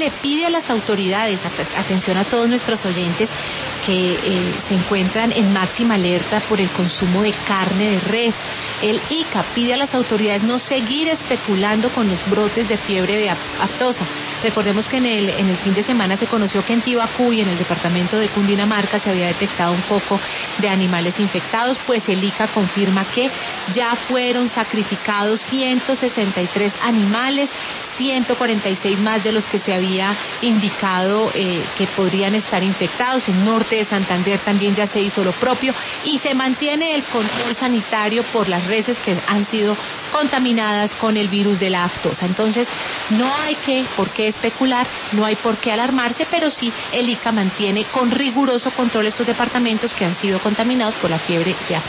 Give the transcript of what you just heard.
le pide a las autoridades, atención a todos nuestros oyentes que se encuentran en máxima alerta por el consumo de carne de res. El ICA pide a las autoridades no seguir especulando con los brotes de fiebre de aftosa. Recordemos que en el fin de semana se conoció que en Tibacú y en el departamento de Cundinamarca se había detectado un foco de animales infectados, pues el ICA confirma que ya fueron sacrificados 163 animales, 146 más de los que se había indicado que podrían estar infectados. En norte de Santander también ya se hizo lo propio y se mantiene el control sanitario por las reses que han sido contaminadas con el virus de la aftosa. Entonces, no hay por qué especular, no hay por qué alarmarse, pero sí el ICA mantiene con riguroso control estos departamentos que han sido contaminados por la fiebre de aftosa.